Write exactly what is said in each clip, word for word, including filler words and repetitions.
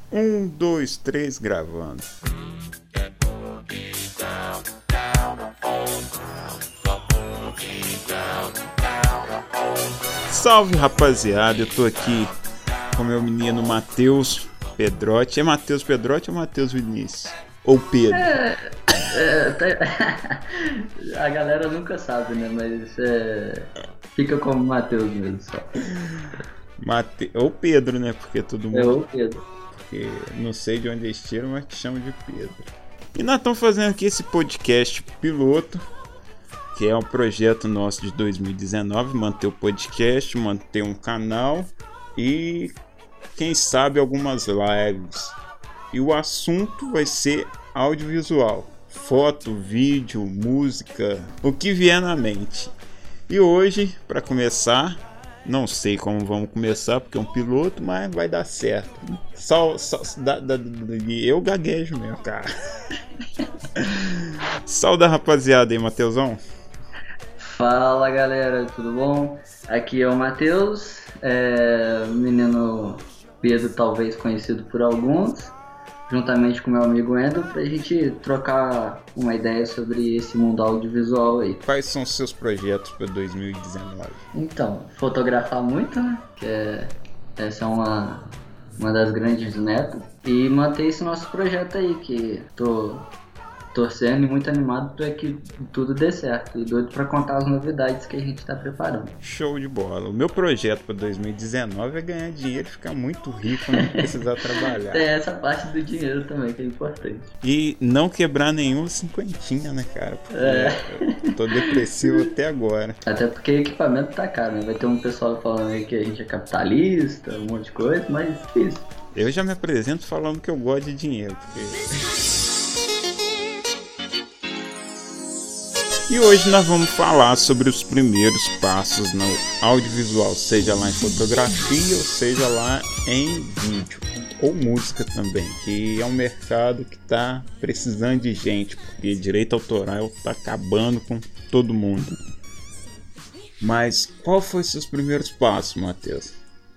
Um, dois, três, gravando. Salve, rapaziada, eu tô aqui com meu menino Matheus Pedrotti. É Matheus Pedrotti ou Matheus Vinícius? Ou Pedro? É, é, tá- a galera nunca sabe, né? Mas é, fica como Matheus mesmo só. Mate... Ou Pedro, né? Porque todo É mundo... o Pedro. Porque não sei de onde eles tiram, mas te chamam de Pedro. E nós estamos fazendo aqui esse podcast piloto, que é um projeto nosso de dois mil e dezenove, manter o podcast, manter um canal e, quem sabe, algumas lives. E o assunto vai ser audiovisual, foto, vídeo, música, o que vier na mente. E hoje, para começar, não sei como vamos começar, porque é um piloto, mas vai dar certo. Só, só, da, da, da, eu gaguejo mesmo, cara. Salve, rapaziada aí, Matheusão. Fala galera, tudo bom? Aqui é o Matheus, é, menino Pedro, talvez conhecido por alguns, juntamente com meu amigo Endo, pra gente trocar uma ideia sobre esse mundo audiovisual aí. Quais são os seus projetos para dois mil e dezenove? Então, fotografar muito, né? Que é, essa é uma, uma das grandes metas. E manter esse nosso projeto aí, que tô torcendo e muito animado para que tudo dê certo. E doido para contar as novidades que a gente tá preparando. Show de bola. O meu projeto para dois mil e dezenove é ganhar dinheiro e ficar muito rico, não precisar trabalhar. Tem essa parte do dinheiro também, que é importante. E não quebrar nenhum cinquentinha, né, cara? Porque É. eu tô depressivo até agora. Até porque equipamento tá caro, né? Vai ter um pessoal falando aí que a gente é capitalista, um monte de coisa, mas é difícil. Eu já me apresento falando que eu gosto de dinheiro, porque... E hoje nós vamos falar sobre os primeiros passos no audiovisual, seja lá em fotografia ou seja lá em vídeo, ou música também, que é um mercado que está precisando de gente, porque direito autoral está acabando com todo mundo. Mas qual foi seus primeiros passos, Matheus?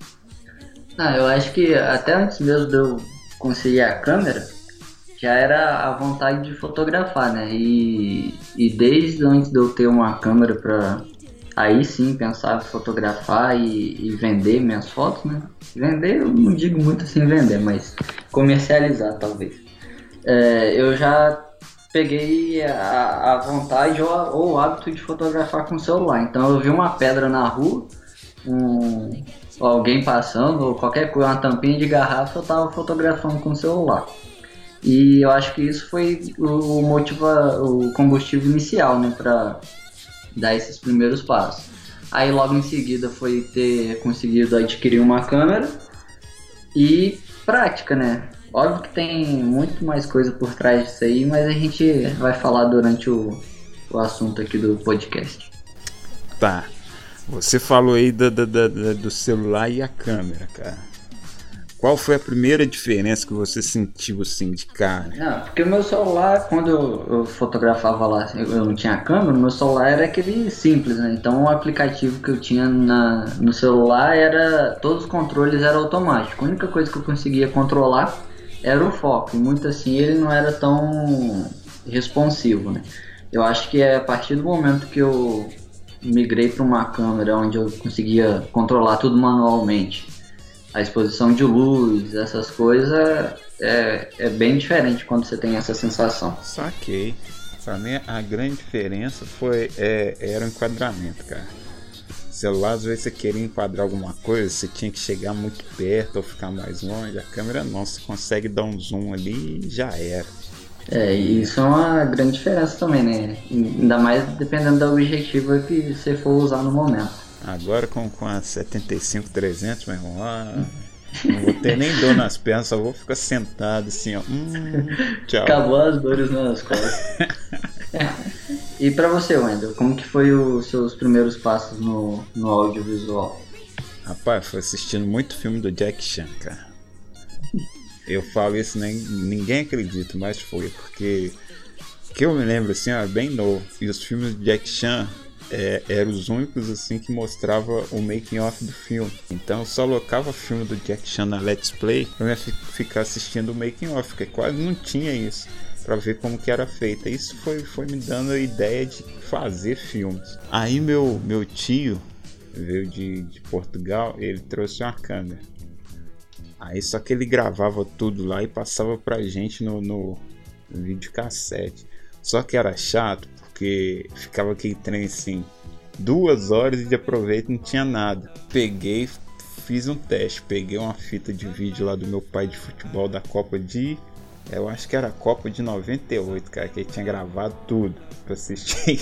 Ah, eu acho que até antes mesmo de eu conseguir a câmera, já era a vontade de fotografar, né? E, e desde antes de eu ter uma câmera para aí sim pensar em fotografar e, e vender minhas fotos, né? Vender, eu não digo muito assim vender, mas comercializar talvez. É, eu já peguei a, a vontade ou, ou o hábito de fotografar com o celular. Então eu vi uma pedra na rua, um, alguém passando ou qualquer coisa, uma tampinha de garrafa, eu tava fotografando com o celular. E eu acho que isso foi o motiva, o combustível inicial, né, para dar esses primeiros passos. Aí logo em seguida foi ter conseguido adquirir uma câmera e prática, né? Óbvio que tem muito mais coisa por trás disso aí, mas a gente vai falar durante o, o assunto aqui do podcast. Tá, você falou aí do, do, do, do celular e a câmera, cara. Qual foi a primeira diferença que você sentiu assim de cara? Não, porque o meu celular, quando eu, eu fotografava lá, eu não tinha câmera, o meu celular era aquele simples, né? Então o aplicativo que eu tinha na, no celular era, todos os controles eram automáticos. A única coisa que eu conseguia controlar era o foco, e muito assim ele não era tão responsivo, né? Eu acho que é a partir do momento que eu migrei para uma câmera onde eu conseguia controlar tudo manualmente, a exposição de luz, essas coisas, é, é bem diferente quando você tem essa sensação. Saquei. Pra mim a grande diferença foi, é, era o enquadramento, cara. O celular, às vezes você queria enquadrar alguma coisa, você tinha que chegar muito perto ou ficar mais longe. A câmera não, você consegue dar um zoom ali e já era. É, e isso é uma grande diferença também, né? Ainda mais dependendo do objetivo que você for usar no momento. Agora com, com a setenta e cinco trezentos, meu irmão, ah, não vou ter nem dor nas pernas, só vou ficar sentado assim, ó. Hum, tchau. Acabou as dores nas costas. E pra você, Wendel, como que foi os seus primeiros passos no, no audiovisual? Rapaz, foi assistindo muito filme do Jack Chan, cara. Eu falo isso, nem, ninguém acredita, mas foi, porque que eu me lembro assim, ó, bem novo. E os filmes do Jack Chan é, eram os únicos assim que mostrava o making off do filme. Então eu só colocava filme do Jack Chan na Let's Play pra eu ficar assistindo o making off, porque quase não tinha isso, pra ver como que era feito. Isso foi, foi me dando a ideia de fazer filmes. Aí meu, meu tio veio de, de Portugal, ele trouxe uma câmera. Aí só que ele gravava tudo lá e passava pra gente no, no, no videocassete. Só que era chato, porque ficava aquele trem assim, duas horas de aproveito, não tinha nada. Peguei, fiz um teste, peguei uma fita de vídeo lá do meu pai de futebol da Copa de... Eu acho que era a Copa de noventa e oito, cara, que ele tinha gravado tudo pra assistir.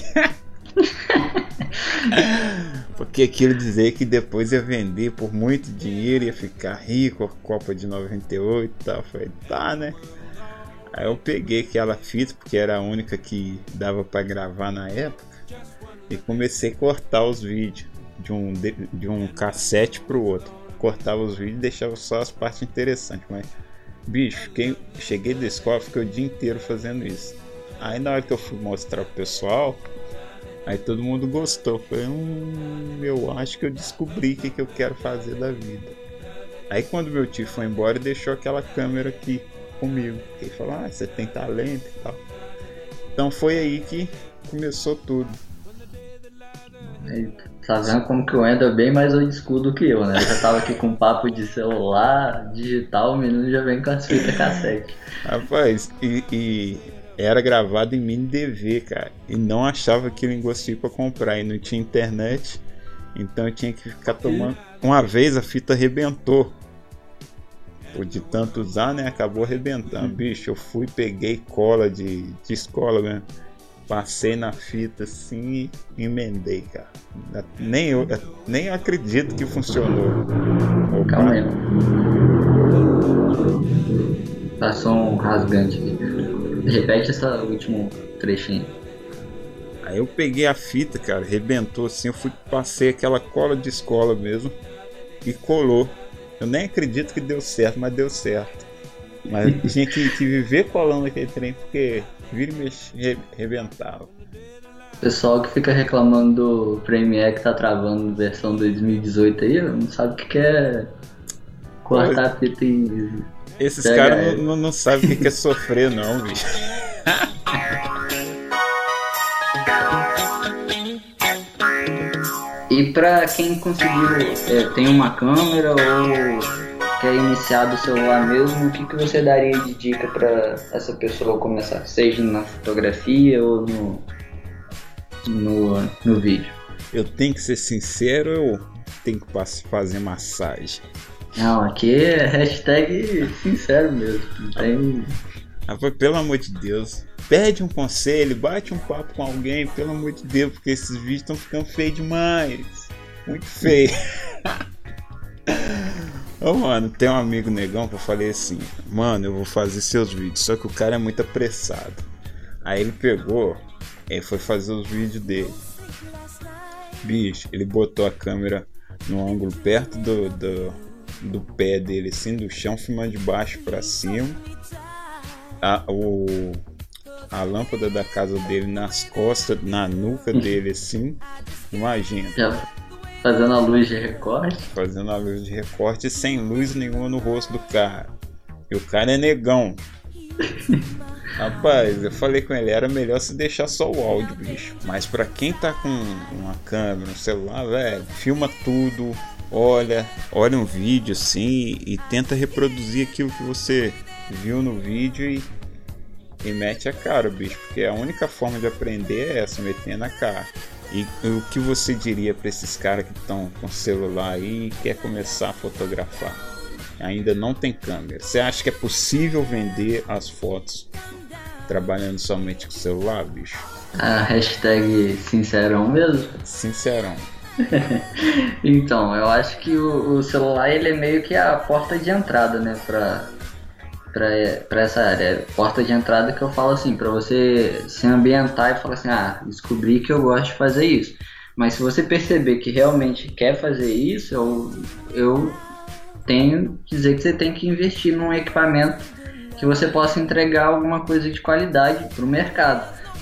Porque aquilo dizer que depois ia vender por muito dinheiro, ia ficar rico, a Copa de noventa e oito e tal. Eu falei, tá, né? Aí eu peguei aquela fita, porque era a única que dava pra gravar na época, e comecei a cortar os vídeos de um, de, de um cassete pro outro. Cortava os vídeos e deixava só as partes interessantes, mas bicho, fiquei, cheguei da escola, fiquei o dia inteiro fazendo isso. Aí na hora que eu fui mostrar pro pessoal, aí todo mundo gostou. Falei, hum, eu acho que eu descobri o que, que eu quero fazer da vida. Aí quando meu tio foi embora, deixou aquela câmera aqui comigo. Ele falou, ah, você tem talento e tal. Então foi aí que começou tudo. Aí, tá vendo como que o Wendel é bem mais old school do que eu, né? Eu já tava aqui com papo de celular, digital, o menino já vem com as fitas cassete. Rapaz, e, e era gravado em mini D V, cara. E não achava aquilo em gostinho pra comprar. E não tinha internet, então eu tinha que ficar tomando. Uma vez a fita arrebentou. De tanto usar, né? Acabou arrebentando. Bicho, eu fui, peguei cola de, de escola, né? Passei na fita assim e emendei, cara. Nem eu, nem eu acredito que funcionou. Calma aí. Passou um rasgante aqui. Repete esse último trechinho. Aí eu peguei a fita, cara, arrebentou assim. Eu fui, passei aquela cola de escola mesmo e colou. Eu nem acredito que deu certo, mas deu certo. Mas tinha que, que viver colando aquele trem, porque vira e mexe, rebentava. Pessoal que fica reclamando do Premiere que tá travando versão dois mil e dezoito aí, não sabe o que, que é cortar a fita e... Esses caras não, não, não sabem o que é sofrer não, bicho. E pra quem conseguiu, é, tem uma câmera ou quer iniciar do celular mesmo, o que, que você daria de dica pra essa pessoa começar? Seja na fotografia ou no, no, no vídeo? Eu tenho que ser sincero ou eu tenho que fazer massagem? Não, aqui é hashtag sincero mesmo. Não tem... Ah, pelo amor de Deus, pede um conselho, bate um papo com alguém, pelo amor de Deus, porque esses vídeos estão ficando feios demais. Muito feio. Ô, mano, tem um amigo negão que eu falei assim, mano, eu vou fazer seus vídeos, só que o cara é muito apressado. Aí ele pegou, ele foi fazer os vídeos dele. Bicho, ele botou a câmera no ângulo perto do, do, do pé dele, assim, do chão, filmando de baixo pra cima. A, o, a lâmpada da casa dele nas costas, na nuca dele, assim. Imagina. Já fazendo a luz de recorte. Fazendo a luz de recorte sem luz nenhuma no rosto do cara. E o cara é negão. Rapaz, eu falei com ele, era melhor se deixar só o áudio, bicho. Mas pra quem tá com uma câmera, um celular, velho, filma tudo, olha, olha um vídeo assim e tenta reproduzir aquilo que você viu no vídeo e, e mete a cara, bicho. Porque a única forma de aprender é essa, metendo a cara. E o que você diria pra esses caras que estão com celular aí e quer começar a fotografar? Ainda não tem câmera. Você acha que é possível vender as fotos trabalhando somente com o celular, bicho? A hashtag sincerão mesmo? Sincerão. Então, eu acho que o, o celular ele é meio que a porta de entrada, né, pra, pra, pra essa área. Porta de entrada que eu falo assim, pra você se ambientar e falar assim, ah, descobri que eu gosto de fazer isso. Mas se você perceber que realmente quer fazer isso, eu, eu tenho que dizer que você tem que investir num equipamento que você possa entregar alguma coisa de qualidade pro mercado.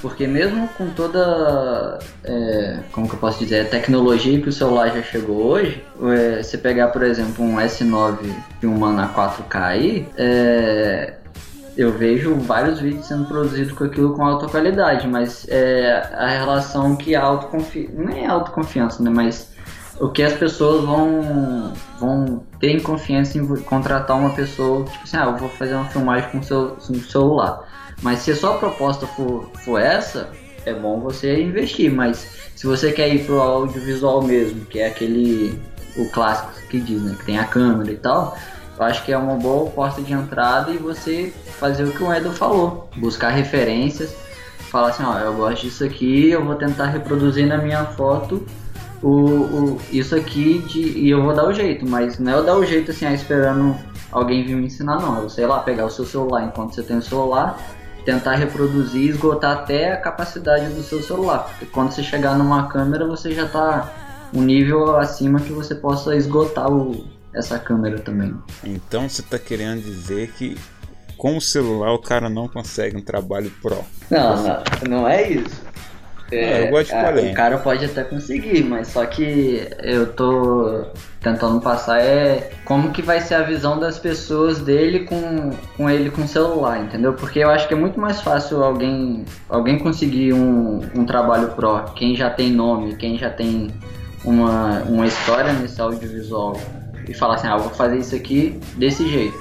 porque mesmo com toda, é, como que eu posso dizer, a tecnologia que o celular já chegou hoje, é, você pegar, por exemplo, um S nove filmando a quatro K aí, é, eu vejo vários vídeos sendo produzidos com aquilo com alta qualidade, mas é, a relação que a autoconfiança, não é autoconfiança, né, mas o que as pessoas vão, vão ter confiança em contratar uma pessoa, tipo assim, ah, eu vou fazer uma filmagem com o seu, com o celular. Mas se a sua proposta for, for essa, é bom você investir, mas se você quer ir pro audiovisual mesmo, que é aquele, o clássico que diz, né, que tem a câmera e tal, eu acho que é uma boa porta de entrada e você fazer o que o Wendel falou, buscar referências, falar assim, ó, eu gosto disso aqui, eu vou tentar reproduzir na minha foto o, o, isso aqui de, e eu vou dar o jeito, mas não é eu dar o jeito assim, ah, esperando alguém vir me ensinar, não, eu sei lá, pegar o seu celular enquanto você tem o celular, tentar reproduzir e esgotar até a capacidade do seu celular, porque quando você chegar numa câmera você já está um nível acima que você possa esgotar o, essa câmera também. Então você está querendo dizer que com o celular o cara não consegue um trabalho pro? Não, não, não é isso. É, eu gosto de polêmica. O cara pode até conseguir, mas só que eu tô tentando passar é como que vai ser a visão das pessoas dele com, com ele com o celular, entendeu? Porque eu acho que é muito mais fácil alguém, alguém conseguir um, um trabalho pro, quem já tem nome, quem já tem uma, uma história nesse audiovisual e falar assim, ah, eu vou fazer isso aqui desse jeito.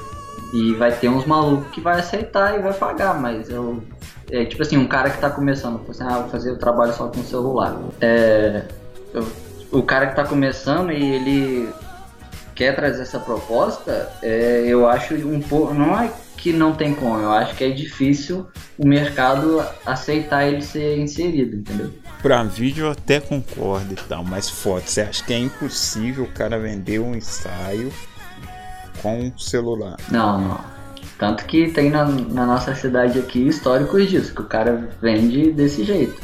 E vai ter uns malucos que vai aceitar e vai pagar, mas eu... É tipo assim, um cara que tá começando, assim, ah, vou fazer o trabalho só com o celular. É, eu, o cara que tá começando e ele quer trazer essa proposta, é, eu acho um pouco, não é que não tem como, eu acho que é difícil o mercado aceitar ele ser inserido, entendeu? Pra vídeo eu até concordo e tal, mas foto, você acha que é impossível o cara vender um ensaio com o celular? Não, não. Tanto que tem na, na nossa cidade aqui históricos disso, que o cara vende desse jeito.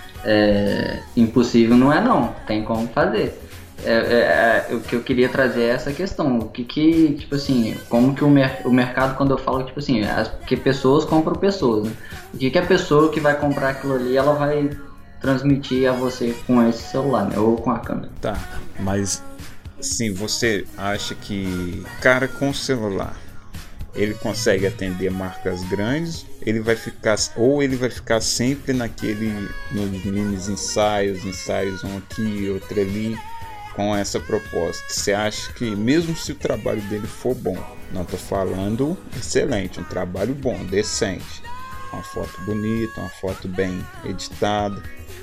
É, impossível não é não, tem como fazer. É, é, é, o que eu queria trazer é essa questão, o que que, tipo assim, como que o, mer- o mercado, quando eu falo, tipo assim, as, que pessoas compram pessoas, né? O que que a pessoa que vai comprar aquilo ali, ela vai transmitir a você com esse celular, né? Ou com a câmera. Tá, mas sim, você acha que cara com celular ele consegue atender marcas grandes, ele vai ficar, ou ele vai ficar sempre naquele, nos minis ensaios, ensaios um aqui, outro ali, com essa proposta? Você acha que mesmo se o trabalho dele for bom, não estou falando excelente, um trabalho bom, decente, uma foto bonita, uma foto bem editada,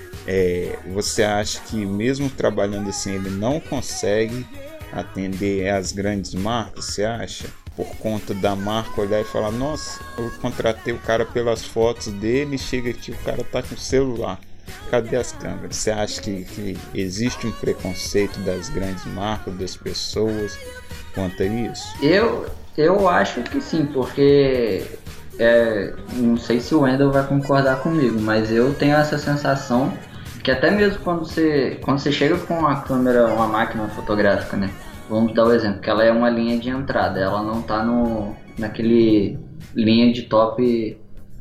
é, você acha que mesmo trabalhando assim ele não consegue atender as grandes marcas, você acha? Por conta da marca olhar e falar, nossa, eu contratei o cara pelas fotos dele, chega aqui, o cara tá com o celular, cadê as câmeras? Você acha que, que existe um preconceito das grandes marcas, das pessoas quanto a isso? Eu, eu acho que sim, porque é, não sei se o Wendel vai concordar comigo, mas eu tenho essa sensação que até mesmo quando você, quando você chega com uma câmera, uma máquina fotográfica, né? Vamos dar o exemplo, que ela é uma linha de entrada, ela não tá no, naquele linha de top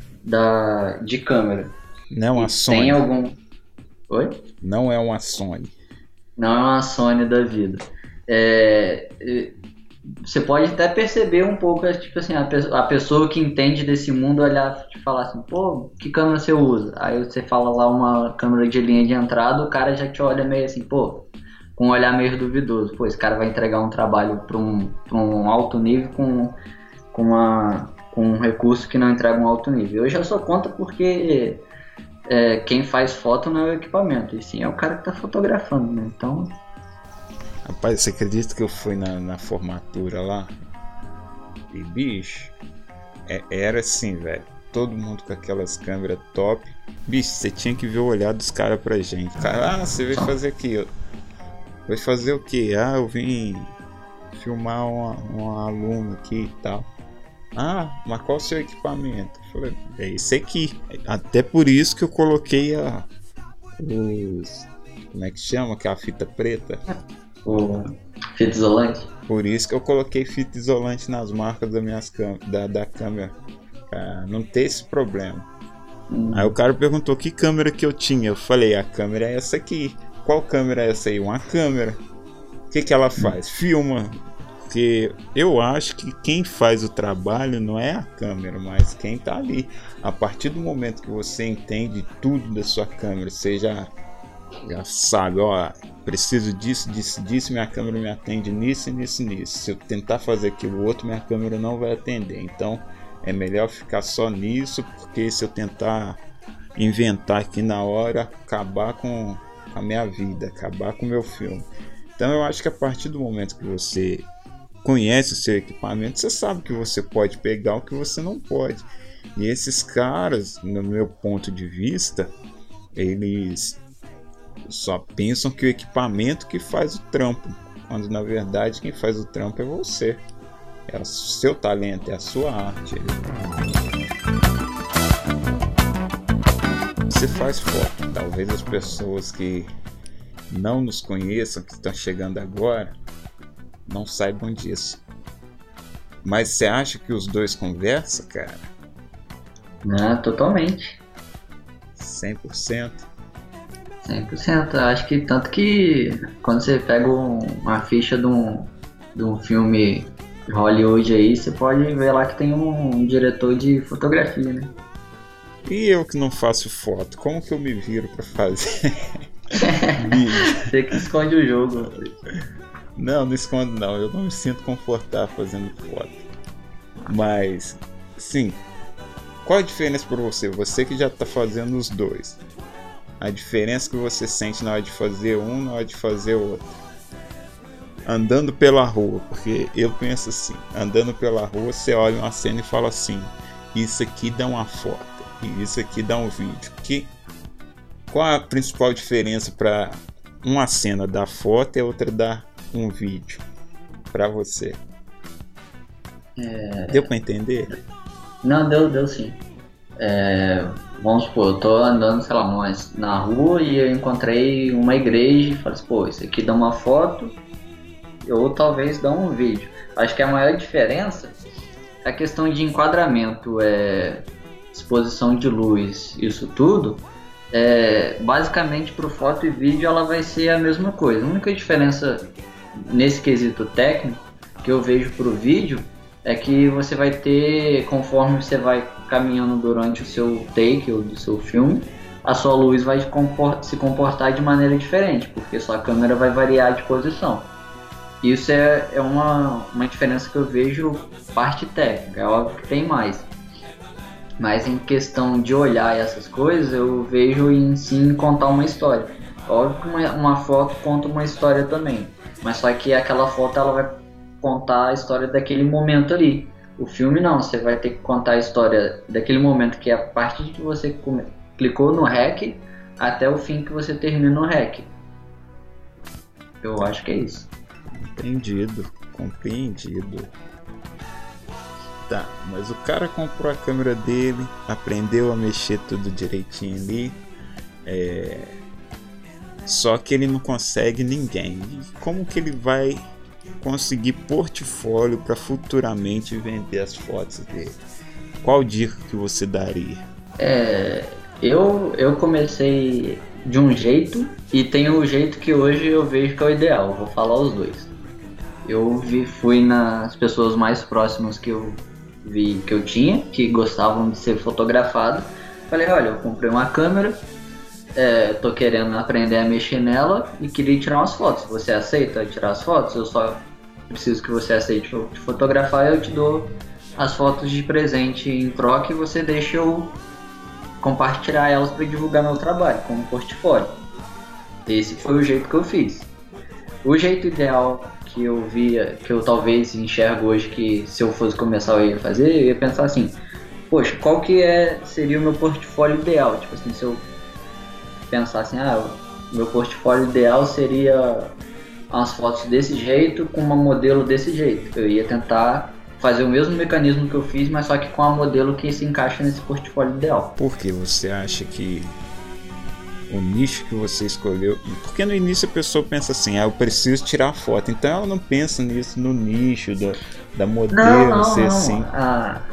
da, de câmera. Não é uma Sony. Tem algum... Oi? Não é uma Sony. Não é uma Sony da vida. É, você pode até perceber um pouco, tipo assim, a, pe- a pessoa que entende desse mundo olhar e falar assim, pô, que câmera você usa? Aí você fala lá uma câmera de linha de entrada, o cara já te olha meio assim, pô, com um olhar meio duvidoso. Pô, esse cara vai entregar um trabalho para um, pra um alto nível com, com, uma, com um recurso que não entrega um alto nível. Eu já sou contra porque é, quem faz foto não é o equipamento, e sim é o cara que tá fotografando, né? Então... Rapaz, você acredita que eu fui na, na formatura lá? E bicho, é, era assim, velho. Todo mundo com aquelas câmeras top. Bicho, você tinha que ver o olhar dos caras pra gente. Cara, ah, você veio fazer aqui. Vai fazer o que? Ah, eu vim filmar uma, uma aluna aqui e tal. Ah, mas qual o seu equipamento? Eu falei, é esse aqui. Até por isso que eu coloquei a os, como é que chama? Que é a fita preta. O fita isolante. Por isso que eu coloquei fita isolante nas marcas das minhas cam- da, da câmera, pra não ter esse problema. Hum. Aí o cara perguntou que câmera que eu tinha. Eu falei, a câmera é essa aqui. Qual câmera é essa aí? Uma câmera. O que que ela faz? Hum. Filma. Porque eu acho que quem faz o trabalho não é a câmera, mas quem tá ali. A partir do momento que você entende tudo da sua câmera, você já, já sabe, ó, preciso disso, disso, disso, minha câmera me atende nisso, nisso, nisso. Se eu tentar fazer aquilo outro, minha câmera não vai atender. Então é melhor ficar só nisso, porque se eu tentar inventar aqui na hora, acabar com a minha vida, acabar com o meu filme. Então eu acho que a partir do momento que você conhece o seu equipamento, você sabe que você pode pegar o que você não pode. E esses caras, no meu ponto de vista, eles só pensam que o equipamento que faz o trampo, quando na verdade quem faz o trampo é você, é o seu talento, é a sua arte. Você faz foto. Talvez as pessoas que não nos conheçam, que estão chegando agora, não saibam disso. Mas você acha que os dois conversam, cara? Não, totalmente. cem por cento. cem por cento. Acho que tanto que quando você pega um, uma ficha de um, de um filme de Hollywood aí, você pode ver lá que tem um, um diretor de fotografia, né? E eu que não faço foto, como que eu me viro pra fazer? Você que esconde o jogo. Não, não escondo não, eu não me sinto confortável fazendo foto. Mas, sim, qual a diferença para você? Você que já está fazendo os dois. A diferença que você sente na hora de fazer um, na hora de fazer outro. Andando pela rua, porque eu penso assim, andando pela rua você olha uma cena e fala assim, isso aqui dá uma foto, e isso aqui dá um vídeo. Que, qual a principal diferença para uma cena dar foto e a outra dar um vídeo pra você? É... Deu pra entender? Não, deu, deu sim. É... Vamos supor, eu tô andando, sei lá, mas na rua e eu encontrei uma igreja e falei assim, pô, isso aqui dá uma foto ou talvez dá um vídeo. Acho que a maior diferença é a questão de enquadramento, é... exposição de luz, isso tudo. É... Basicamente pro foto e vídeo ela vai ser a mesma coisa. A única diferença nesse quesito técnico que eu vejo pro vídeo é que você vai ter, conforme você vai caminhando durante o seu take ou do seu filme, a sua luz vai se comportar de maneira diferente, porque sua câmera vai variar de posição. Isso é, é uma, uma diferença que eu vejo parte técnica, é óbvio que tem mais. Mas em questão de olhar essas coisas, eu vejo em sim contar uma história. Óbvio que uma, uma foto conta uma história também. Mas só que aquela foto ela vai contar a história daquele momento ali. O filme não, você vai ter que contar a história daquele momento, que é a partir que você come, clicou no REC até o fim que você termina no REC. Eu acho que é isso. Entendido, compreendido. Tá, mas o cara comprou a câmera dele, aprendeu a mexer tudo direitinho ali, é... só que ele não consegue ninguém. E como que ele vai conseguir portfólio para futuramente vender as fotos dele? Qual dica que você daria? É, eu, eu comecei de um jeito e tem o jeito que hoje eu vejo que é o ideal. Eu vou falar os dois. Eu vi, fui nas pessoas mais próximas que eu vi que eu tinha, que gostavam de ser fotografado. Falei, olha, eu comprei uma câmera, é, tô querendo aprender a mexer nela e queria tirar umas fotos. Você aceita tirar as fotos? Eu só preciso que você aceite te fotografar e eu te dou as fotos de presente em troca e você deixa eu compartilhar elas para divulgar meu trabalho como portfólio. Esse foi o jeito que eu fiz. O jeito ideal que eu via, que eu talvez enxergo hoje, que se eu fosse começar eu ia fazer, eu ia pensar assim, poxa, qual que é, seria o meu portfólio ideal? Tipo assim, se eu pensar assim, ah, o meu portfólio ideal seria umas fotos desse jeito com uma modelo desse jeito. Eu ia tentar fazer o mesmo mecanismo que eu fiz, mas só que com a modelo que se encaixa nesse portfólio ideal. Por que você acha que o nicho que você escolheu... Porque no início a pessoa pensa assim, ah, eu preciso tirar foto. Então ela não pensa nisso, no nicho da, da modelo, não, não, ser não. assim. A,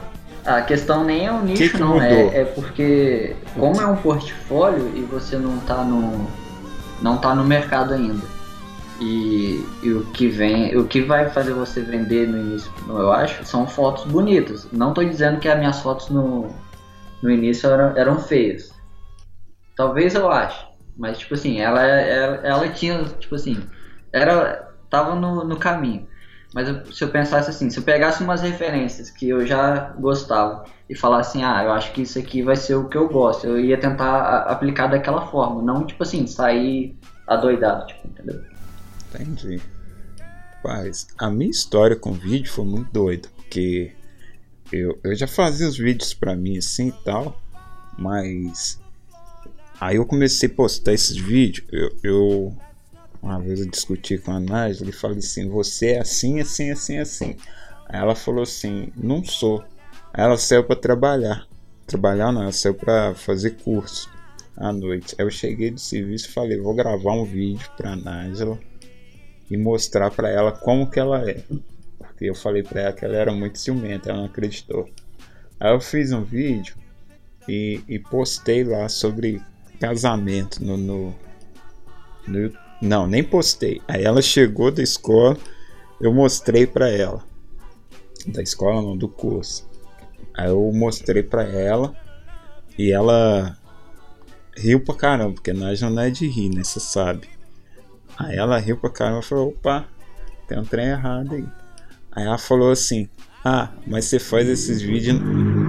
A questão nem é o nicho, que que não. mudou? É, é porque, como é um portfólio e você não tá no, não tá no mercado ainda. E, e o que vem, o que vai fazer você vender no início, eu acho, são fotos bonitas. Não tô dizendo que as minhas fotos no, no início eram, eram feias. Talvez eu ache. Mas, tipo assim, ela, ela, ela tinha, tipo assim, era, tava no, no caminho. Mas eu- se eu pensasse assim, se eu pegasse umas referências que eu já gostava e falasse assim, ah, eu acho que isso aqui vai ser o que eu gosto, eu ia tentar a- aplicar daquela forma, não, tipo assim, sair adoidado, tipo, entendeu? Entendi. Mas a minha história com vídeo foi muito doida, porque eu, eu já fazia os vídeos pra mim assim e tal, mas aí eu comecei a postar esses vídeos. Eu, eu uma vez eu discuti com a Nájila e falei assim: você é assim, assim, assim, assim. Aí ela falou assim: não sou. Aí ela saiu pra trabalhar. Trabalhar não, ela saiu pra fazer curso à noite. Aí eu cheguei do serviço e falei: vou gravar um vídeo pra Nájila e mostrar pra ela como que ela é. Porque eu falei pra ela que ela era muito ciumenta, ela não acreditou. Aí eu fiz um vídeo e, e postei lá sobre casamento no, no, no YouTube. Não, nem postei. Aí ela chegou da escola, eu mostrei pra ela. Da escola não, do curso. Aí eu mostrei pra ela e ela riu pra caramba, porque nós não é de rir, né? Você sabe. Aí ela riu pra caramba e falou: opa, tem um trem errado aí. Aí ela falou assim: ah, mas você faz esses vídeos.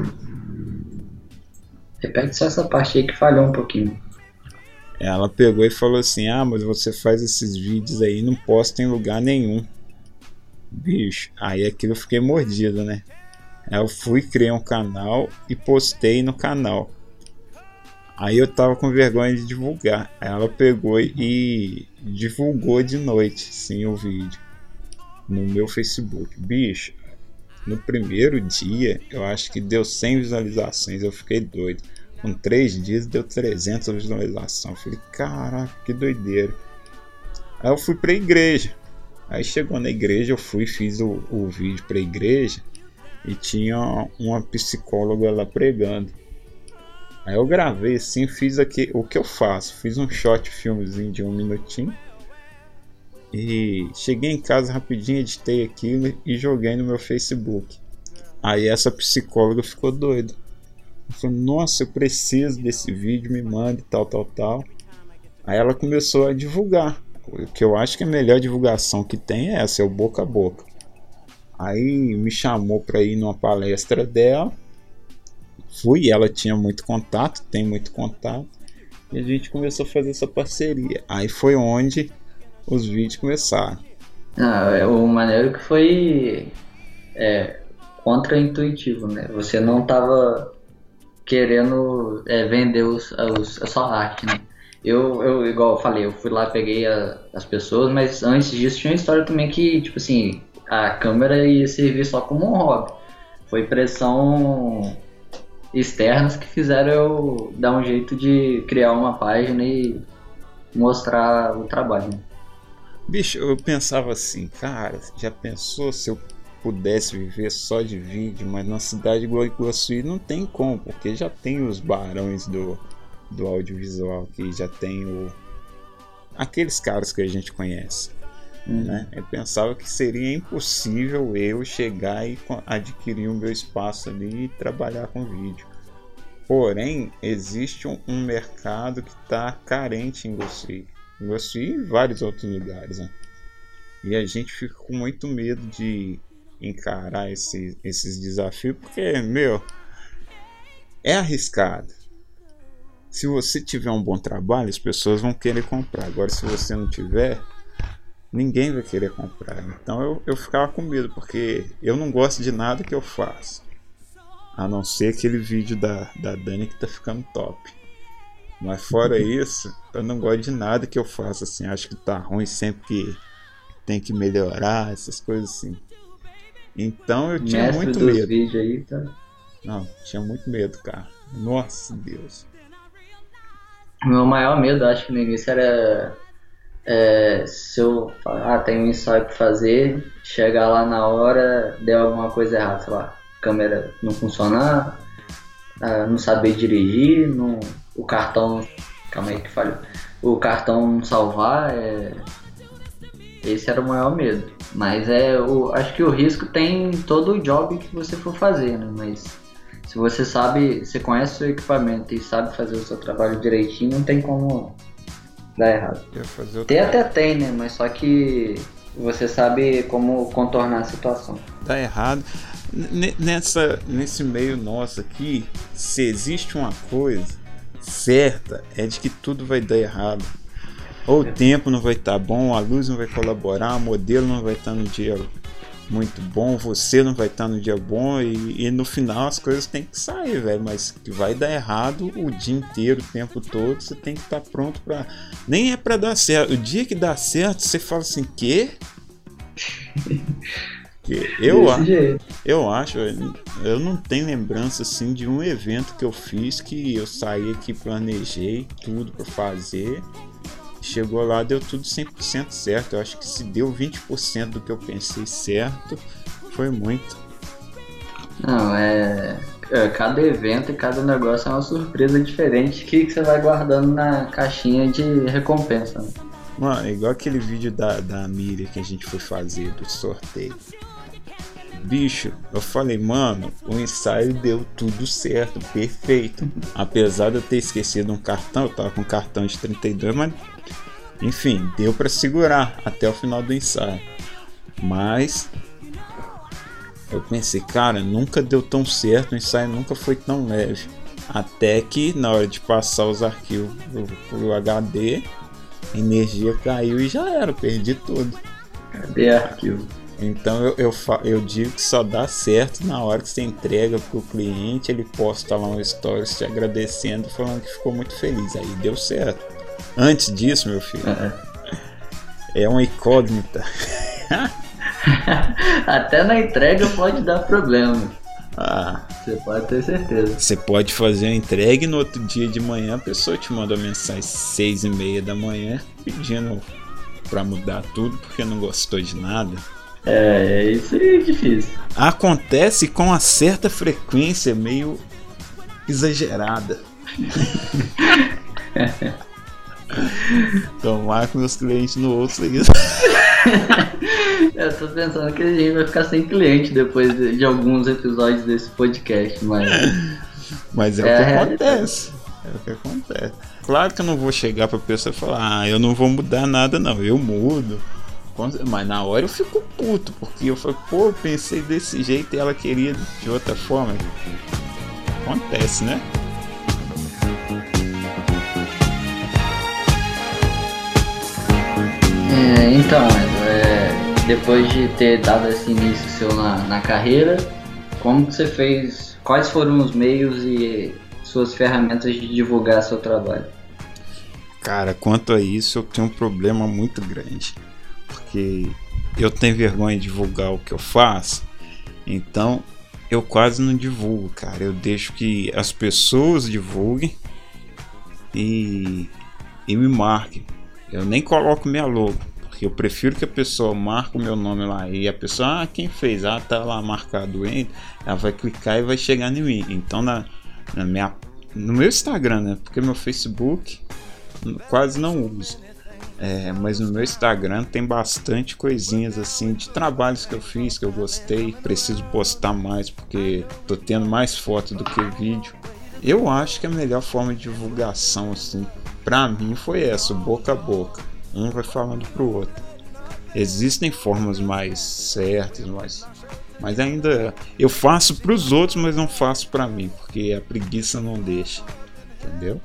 Repete só essa parte aí que falhou um pouquinho. Ela pegou e falou assim: ah, mas você faz esses vídeos aí e não posta em lugar nenhum. Bicho, aí aquilo eu fiquei mordido, né? Aí eu fui, criei um canal e postei no canal. Aí eu tava com vergonha de divulgar. Aí ela pegou e divulgou de noite, sim, o vídeo no meu Facebook. Bicho, no primeiro dia eu acho que deu cem visualizações. Eu fiquei doido. Com três dias deu trezentas visualizações. Eu falei: caraca, que doideira. Aí eu fui pra igreja. Aí chegou na igreja, eu fui, fiz o, o vídeo pra igreja e tinha uma psicóloga lá pregando. Aí eu gravei assim, fiz aqui o que eu faço, fiz um short filmezinho de um minutinho e cheguei em casa rapidinho, editei aquilo e joguei no meu Facebook. Aí essa psicóloga ficou doida. Eu falei: nossa, eu preciso desse vídeo, me manda e tal, tal, tal. Aí ela começou a divulgar. O que eu acho que a melhor divulgação que tem é essa, é o boca a boca. Aí me chamou para ir numa palestra dela. Fui, ela tinha muito contato, tem muito contato. E a gente começou a fazer essa parceria. Aí foi onde os vídeos começaram. Ah, é o maneiro que foi é, contra-intuitivo, né? Você não tava querendo é, vender os, os, a sua arte, né? Eu, eu, igual eu falei, eu fui lá, peguei a- as pessoas, mas antes disso tinha uma história também que, tipo assim, a câmera ia servir só como um hobby. Foi pressão externas que fizeram eu dar um jeito de criar uma página e mostrar o trabalho, né? Bicho, eu pensava assim: cara, já pensou se eu pudesse viver só de vídeo? Mas numa cidade igual Iguaçu não tem como, porque já tem os barões do, do audiovisual aqui, já tem o, aqueles caras que a gente conhece. Hum. Né? Eu pensava que seria impossível eu chegar e adquirir o meu espaço ali e trabalhar com vídeo. Porém, existe um, um mercado que está carente em Iguaçu. Iguaçu e em vários outros lugares. Né? E a gente fica com muito medo de encarar esse, esses desafios, porque, meu, é arriscado. Se você tiver um bom trabalho, as pessoas vão querer comprar. Agora, se você não tiver, ninguém vai querer comprar. Então eu, eu ficava com medo, porque eu não gosto de nada que eu faço, a não ser aquele vídeo da, da Dani que tá ficando top. Mas fora isso, eu não gosto de nada que eu faço assim. Acho que tá ruim, sempre que tem que melhorar, essas coisas assim. Então eu tinha Mestre muito dos medo. vídeos aí, tá? Não, tinha muito medo, cara. Nossa Deus. O meu maior medo, acho que no início era é, se eu falar, ah, tem um ensaio pra fazer, chegar lá na hora, deu alguma coisa errada, sei lá. câmera não funcionar, uh, não saber dirigir, não, o cartão, calma aí que falhou, o cartão não salvar, é, esse era o maior medo. Mas é, o, acho que o risco tem em todo o job que você for fazer, né? Mas se você sabe, você conhece o seu equipamento e sabe fazer o seu trabalho direitinho, não tem como dar errado. Tem até tem, né? Mas só que você sabe como contornar a situação. Dá errado. N- nessa, nesse meio nosso aqui, se existe uma coisa certa, é de que tudo vai dar errado. Ou o tempo não vai estar bom, a luz não vai colaborar, o modelo não vai estar no dia muito bom, você não vai estar no dia bom e, e no final as coisas têm que sair, velho. Mas que vai dar errado o dia inteiro, o tempo todo, você tem que estar pronto pra... Nem é pra dar certo. O dia que dá certo, você fala assim, quê? que eu, a... eu acho, eu não tenho lembrança assim de um evento que eu fiz que eu saí aqui, planejei tudo pra fazer. Chegou lá, deu tudo cem por cento certo. Eu acho que se deu vinte por cento do que eu pensei certo, foi muito. Não, é... é cada evento e cada negócio é uma surpresa diferente que, que você vai guardando na caixinha de recompensa, né? Mano, é igual aquele vídeo da, da Miriam que a gente foi fazer do sorteio. Bicho, eu falei, mano, o ensaio deu tudo certo, perfeito. Apesar de eu ter esquecido um cartão, eu tava com um cartão de trinta e dois, mas enfim, deu pra segurar até o final do ensaio. Mas eu pensei, cara, nunca deu tão certo, o ensaio nunca foi tão leve. Até que na hora de passar os arquivos pro, pro H D, a energia caiu e já era, eu perdi tudo. Cadê arquivo? Então eu, eu, eu digo que só dá certo na hora que você entrega pro cliente, ele posta lá um stories te agradecendo, falando que ficou muito feliz. Aí deu certo. Antes disso, meu filho, uhum. é uma incógnita. Até na entrega pode dar problema. Ah, você pode ter certeza. Você pode fazer a entrega e no outro dia de manhã a pessoa te manda uma mensagem às seis e meia da manhã pedindo pra mudar tudo porque não gostou de nada. É, isso é difícil. Acontece com uma certa frequência meio exagerada. Tomar que meus clientes não ouçam isso. Eu tô pensando que a gente vai ficar sem cliente depois de, de alguns episódios desse podcast, mas... Mas é, é o que acontece. É o que acontece. Claro que eu não vou chegar pra pessoa e falar, ah, eu não vou mudar nada não, eu mudo. Mas na hora eu fico puto, porque eu falo, pô, eu pensei desse jeito e ela queria de outra forma. Acontece, né? É, então, é, depois de ter dado esse início seu na, na carreira, como que você fez, quais foram os meios e suas ferramentas de divulgar seu trabalho? Cara, quanto a isso eu tenho um problema muito grande, porque eu tenho vergonha de divulgar o que eu faço, então eu quase não divulgo, cara. Eu deixo que as pessoas divulguem e, e me marquem. Eu nem coloco minha logo, porque eu prefiro que a pessoa marque o meu nome lá e a pessoa, ah, quem fez? Ah, tá lá marcado ele, ela vai clicar e vai chegar em mim. Então na, na minha, no meu Instagram, né? Porque meu Facebook quase não uso. É, mas no meu Instagram tem bastante coisinhas assim de trabalhos que eu fiz, que eu gostei. Preciso postar mais porque tô tendo mais foto do que vídeo. Eu acho que a melhor forma de divulgação assim, pra mim foi essa, boca a boca. Um vai falando pro outro. Existem formas mais certas, mas, mas ainda eu faço pros outros, mas não faço pra mim, porque a preguiça não deixa. Entendeu?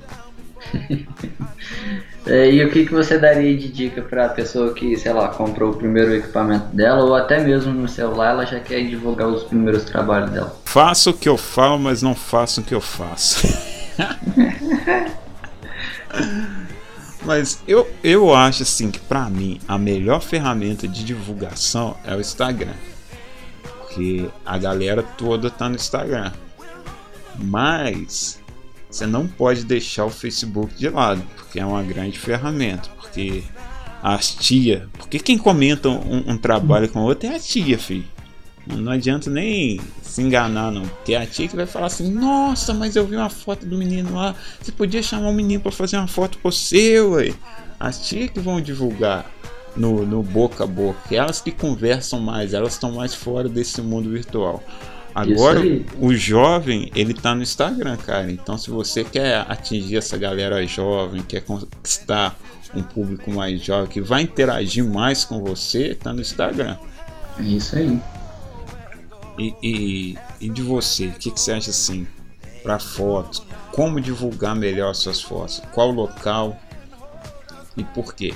É, e o que, que você daria de dica para a pessoa que, sei lá, comprou o primeiro equipamento dela, ou até mesmo no celular ela já quer divulgar os primeiros trabalhos dela? Faça o que eu falo, mas não faça o que eu faço. Mas eu, eu acho assim que pra mim a melhor ferramenta de divulgação é o Instagram, porque a galera toda tá no Instagram. Mas você não pode deixar o Facebook de lado, porque é uma grande ferramenta. Porque as tia, porque quem comenta um, um trabalho com o outro é a tia, filho. Não adianta nem se enganar não, porque a tia que vai falar assim: nossa, mas eu vi uma foto do menino lá, você podia chamar o menino pra fazer uma foto pra você, ué. As tias que vão divulgar no, no boca a boca, elas que conversam mais, elas estão mais fora desse mundo virtual. Agora o jovem, ele tá no Instagram, cara. Então se você quer atingir essa galera jovem, quer conquistar um público mais jovem, que vai interagir mais com você, tá no Instagram. É isso aí. E, e, e de você, o que, que você acha assim, para fotos? Como divulgar melhor suas fotos? Qual local e por quê?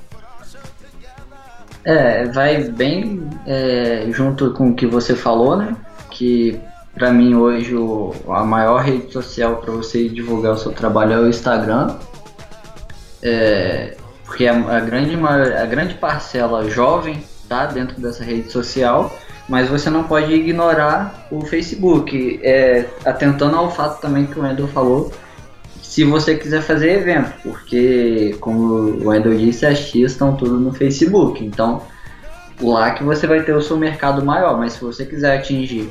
É, vai bem é, junto com o que você falou, né? Que pra mim hoje o, a maior rede social para você divulgar o seu trabalho é o Instagram. É, porque a, a, grande, a grande parcela jovem tá dentro dessa rede social, mas você não pode ignorar o Facebook, é, atentando ao fato também que o Wendel falou, se você quiser fazer evento, porque como o Wendel disse, as tias estão tudo no Facebook, então lá que você vai ter o seu mercado maior. Mas se você quiser atingir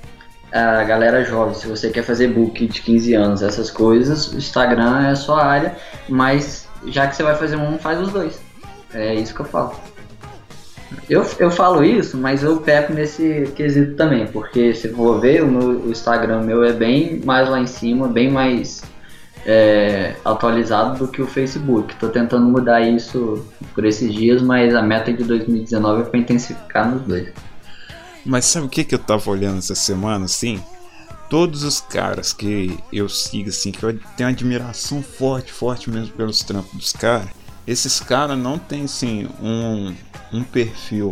a galera jovem, se você quer fazer book de quinze anos, essas coisas, o Instagram é a sua área, mas já que você vai fazer um, faz os dois. É isso que eu falo. Eu, eu falo isso, mas eu peco nesse quesito também, porque se for ver, o, meu, o Instagram meu é bem mais lá em cima, bem mais é, atualizado do que o Facebook. Tô tentando mudar isso por esses dias, mas a meta de dois mil e dezenove é para intensificar nos dois. Mas sabe o que, que eu tava olhando essa semana, assim? Todos os caras que eu sigo, assim, que eu tenho uma admiração forte, forte mesmo pelos trampos dos caras, esses caras não tem, assim, um, um perfil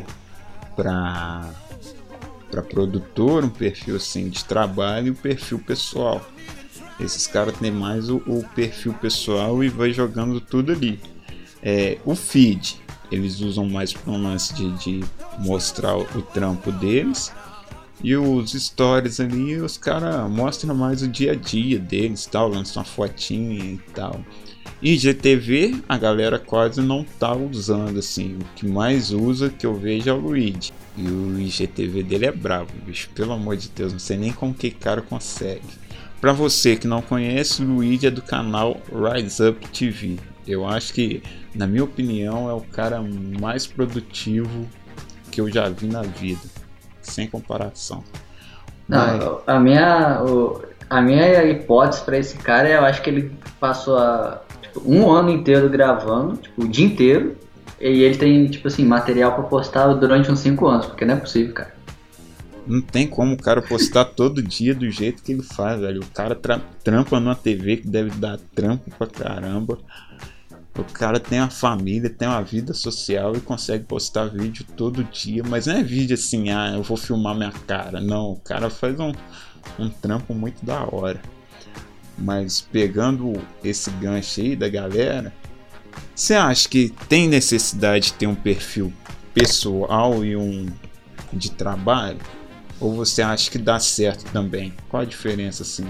pra, pra produtor, um perfil, assim, de trabalho e um perfil pessoal. Esses caras têm mais o, o perfil pessoal e vai jogando tudo ali. É, o feed, eles usam mais para um lance de, de mostrar o, o trampo deles. E os stories ali, os caras mostram mais o dia a dia deles, tal, lançam uma fotinha e tal. E I G T V a galera quase não tá usando, assim. O que mais usa, que eu vejo, é o Luigi. E o I G T V dele é brabo, bicho. Pelo amor de Deus, não sei nem como que cara consegue. Pra você que não conhece, o Luigi é do canal Rise Up T V. Eu acho que, na minha opinião, é o cara mais produtivo que eu já vi na vida. Sem comparação. Não, Mas... a, minha, o, a minha hipótese pra esse cara, eu acho que ele passou a, tipo, um ano inteiro gravando, tipo, o dia inteiro. E ele tem, tipo assim, material pra postar durante uns cinco anos, porque não é possível, cara. Não tem como o cara postar todo dia do jeito que ele faz, velho. O cara tra- trampa numa T V que deve dar trampo pra caramba. O cara tem uma família, tem uma vida social e consegue postar vídeo todo dia. Mas não é vídeo assim, ah, eu vou filmar minha cara. Não, o cara faz um, um trampo muito da hora. Mas pegando esse gancho aí da galera, você acha que tem necessidade de ter um perfil pessoal e um de trabalho? Ou você acha que dá certo também? Qual a diferença assim?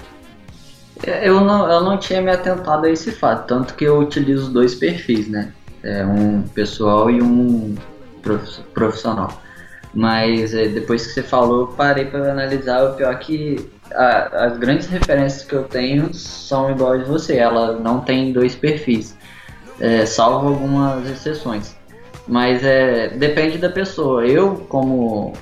Eu não, eu não tinha me atentado a esse fato, tanto que eu utilizo dois perfis, né? É, um pessoal e um profissional. Mas é, depois que você falou, eu parei para analisar. O pior é que a, as grandes referências que eu tenho são igual de você. Ela não tem dois perfis, é, salvo algumas exceções. Mas é, depende da pessoa. Eu, como...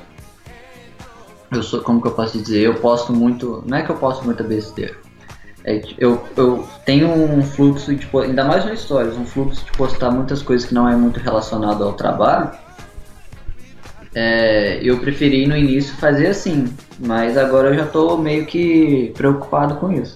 Eu sou, como que eu posso dizer? Eu posto muito... Não é que eu posto muita besteira. É, eu, eu tenho um fluxo de, ainda mais no Stories, um fluxo de postar muitas coisas que não é muito relacionado ao trabalho. É, eu preferi no início fazer assim, mas agora eu já tô meio que preocupado com isso.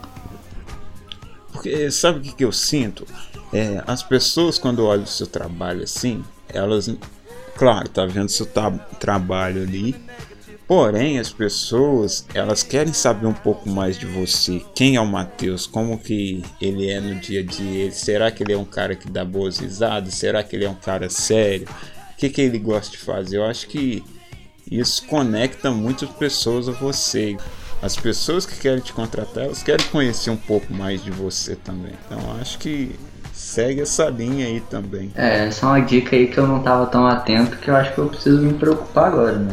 Porque sabe o que, que eu sinto? É, as pessoas, quando olham o seu trabalho assim, elas, claro, tá vendo seu tra- trabalho ali. Porém, as pessoas, elas querem saber um pouco mais de você. Quem é o Matheus? Como que ele é no dia a dia? Será que ele é um cara que dá boas risadas? Será que ele é um cara sério? O que, que ele gosta de fazer? Eu acho que isso conecta muitas pessoas a você. As pessoas que querem te contratar, elas querem conhecer um pouco mais de você também. Então, acho que segue essa linha aí também. É, essa é uma dica aí que eu não estava tão atento, que eu acho que eu preciso me preocupar agora, né?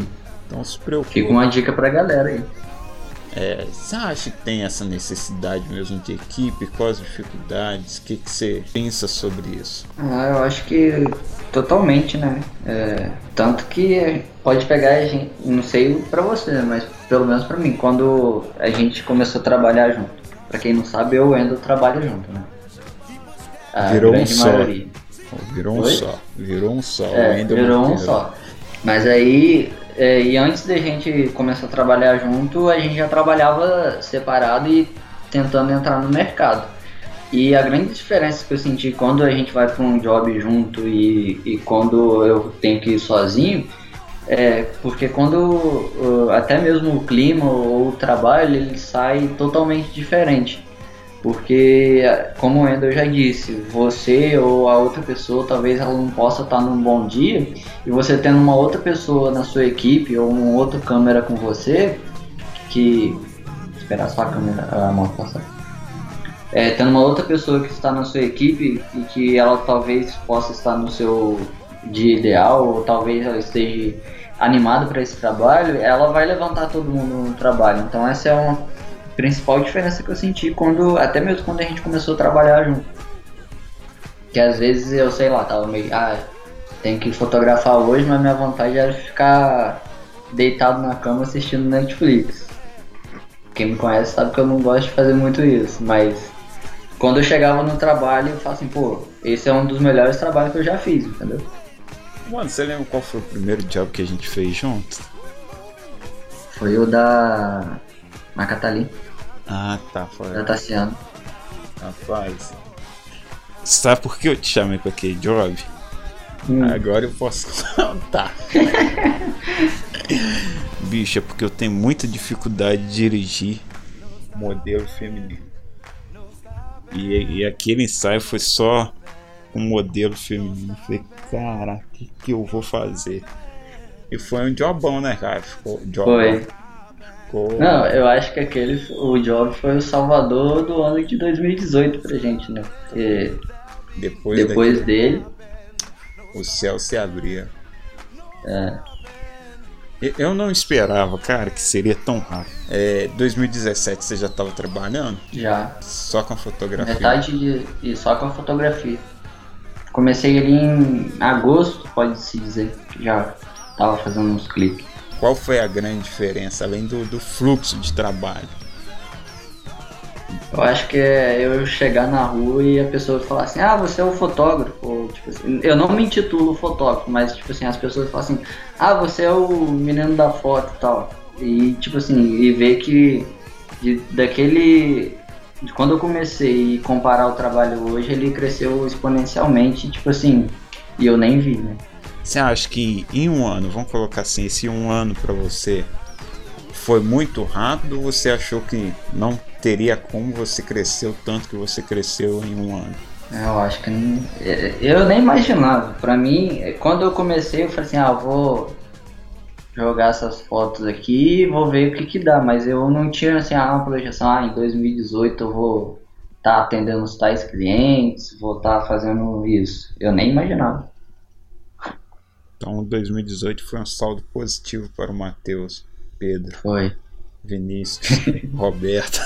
Então se preocupe. Fica uma dica pra galera aí. É, você acha que tem essa necessidade mesmo de equipe? Quais as dificuldades? O que, que você pensa sobre isso? Ah, eu acho que totalmente, né? É, tanto que pode pegar a gente, não sei pra você, mas pelo menos pra mim, quando a gente começou a trabalhar junto. Pra quem não sabe, eu e o Endo trabalho junto, né? A Virou um grande só. maioria. Virou um Oi? só. Virou um só. É, Ainda virou um Monteiro. só. Mas aí, é, e antes da gente começar a trabalhar junto, a gente já trabalhava separado e tentando entrar no mercado. E a grande diferença que eu senti quando a gente vai para um job junto e, e quando eu tenho que ir sozinho, é porque quando uh, até mesmo o clima ou o trabalho ele sai totalmente diferente. Porque, como o Ender já disse, você ou a outra pessoa talvez ela não possa estar num bom dia, e você tendo uma outra pessoa na sua equipe ou um outro câmera com você, que... esperar só a câmera, a moto passar. É, tendo uma outra pessoa que está na sua equipe e que ela talvez possa estar no seu dia ideal, ou talvez ela esteja animada para esse trabalho, ela vai levantar todo mundo no trabalho. Então essa é uma principal diferença que eu senti quando, até mesmo quando a gente começou a trabalhar junto. Que às vezes eu, sei lá, tava meio, ah, tenho que fotografar hoje, mas minha vontade era ficar deitado na cama assistindo Netflix. Quem me conhece sabe que eu não gosto de fazer muito isso, mas quando eu chegava no trabalho eu falo assim, pô, esse é um dos melhores trabalhos que eu já fiz, entendeu? Mano, você lembra qual foi o primeiro job que a gente fez junto? Foi o da Macatali. Ah, tá, foi. Da Tassiano. Rapaz, sabe por que eu te chamei pra aquele job? Hum. Agora eu posso contar. Bicho, é porque eu tenho muita dificuldade de dirigir modelo feminino. E, e aquele ensaio foi só com modelo feminino. Eu falei, caraca, o que, que eu vou fazer? E foi um jobão, né, cara? Ficou jobão. Foi. Não, eu acho que aquele, o job foi o salvador do ano de dois mil e dezoito pra gente, né? Porque depois, depois daquele, dele o céu se abria. É. Eu não esperava, cara, que seria tão rápido. É, dois mil e dezessete você já estava trabalhando? Já. Só com a fotografia? Metade de, e só com a fotografia. Comecei ali em agosto, pode-se dizer, que já tava fazendo uns clipes. Qual foi a grande diferença, além do, do fluxo de trabalho? Eu acho que é eu chegar na rua e a pessoa falar assim, ah, você é o fotógrafo. Ou, tipo assim, eu não me intitulo fotógrafo, mas tipo assim, as pessoas falam assim, ah, você é o menino da foto e tal. E tipo assim, e ver que de, daquele... De quando eu comecei a comparar o trabalho hoje, ele cresceu exponencialmente, tipo assim, e eu nem vi, né? Você acha que em um ano, vamos colocar assim, esse um ano pra você foi muito rápido ou você achou que não teria como você crescer o tanto que você cresceu em um ano? Eu acho que não, eu nem imaginava. Pra mim, quando eu comecei, eu falei assim, ah, eu vou jogar essas fotos aqui e vou ver o que que dá. Mas eu não tinha assim, ah, uma projeção, ah, em dois mil e dezoito eu vou estar tá atendendo os tais clientes, vou estar tá fazendo isso. Eu nem imaginava. Então dois mil e dezoito foi um saldo positivo para o Matheus, Pedro, foi. Vinícius, Roberto.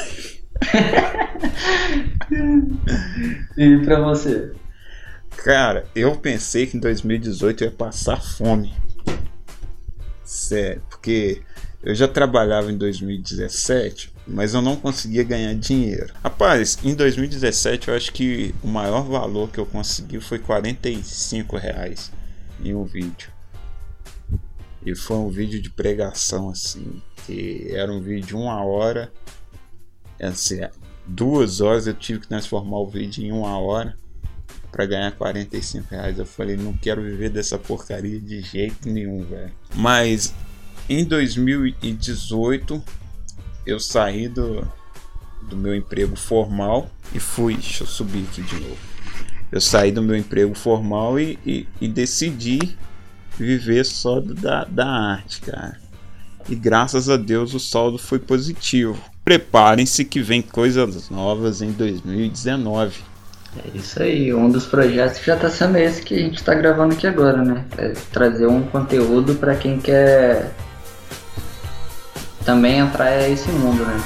E pra você? Cara, eu pensei que em dois mil e dezoito eu ia passar fome. Sério, porque eu já trabalhava em dois mil e dezessete, mas eu não conseguia ganhar dinheiro. Rapaz, em dois mil e dezessete eu acho que o maior valor que eu consegui foi quarenta e cinco reais em um vídeo. E foi um vídeo de pregação, assim, que era um vídeo de uma hora, assim, duas horas eu tive que transformar o vídeo em uma hora para ganhar quarenta e cinco reais. Eu falei, não quero viver dessa porcaria de jeito nenhum, velho. Mas em dois mil e dezoito eu saí do, do meu emprego formal e fui, deixa eu subir aqui de novo. Eu saí do meu emprego formal e, e, e decidi viver só da, da arte, cara. E graças a Deus o saldo foi positivo. Preparem-se que vem coisas novas em dois mil e dezenove. É isso aí, um dos projetos que já está sendo esse que a gente está gravando aqui agora, né? É trazer um conteúdo para quem quer também entrar a esse mundo, né?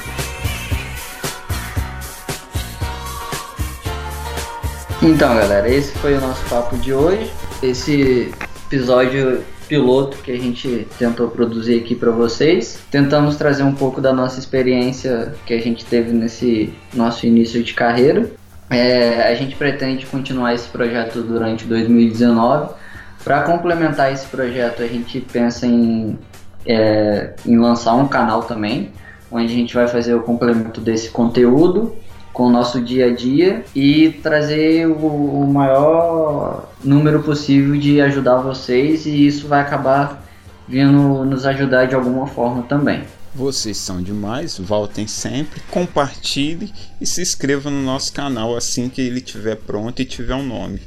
Então, galera, esse foi o nosso papo de hoje. Esse episódio piloto que a gente tentou produzir aqui para vocês. Tentamos trazer um pouco da nossa experiência que a gente teve nesse nosso início de carreira. É, a gente pretende continuar esse projeto durante dois mil e dezenove. Para complementar esse projeto, a gente pensa em, é, em lançar um canal também, onde a gente vai fazer o complemento desse conteúdo com o nosso dia a dia e trazer o, o maior número possível de ajudar vocês, e isso vai acabar vindo nos ajudar de alguma forma também. Vocês são demais, voltem sempre, compartilhe e se inscreva no nosso canal assim que ele estiver pronto e tiver um nome.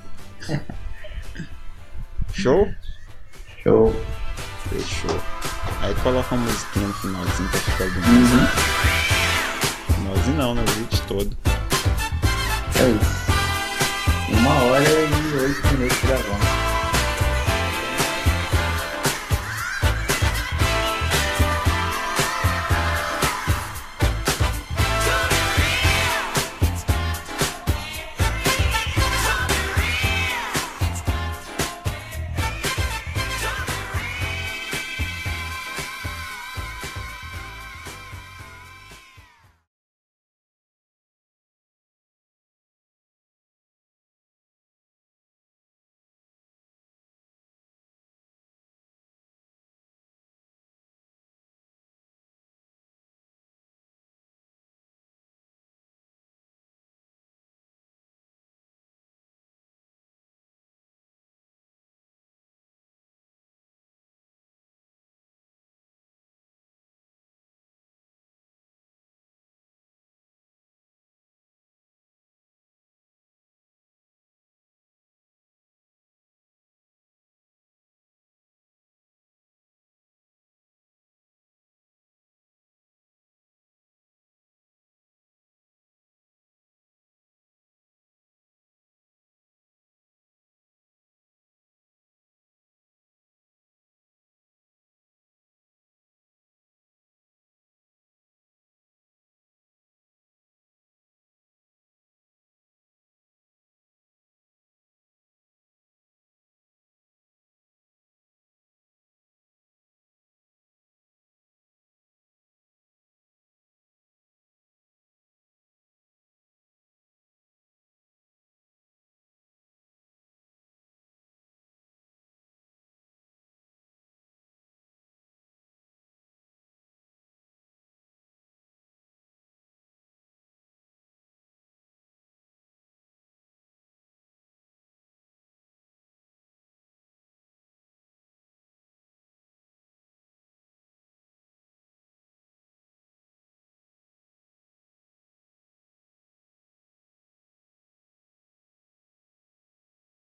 Show? Show. Fechou. Aí coloca uma musiquinha no finalzinho pra ficar bonito. Uhum. Finalzinho não, né? O vídeo todo. É isso. Uma hora e oito minutos gravando.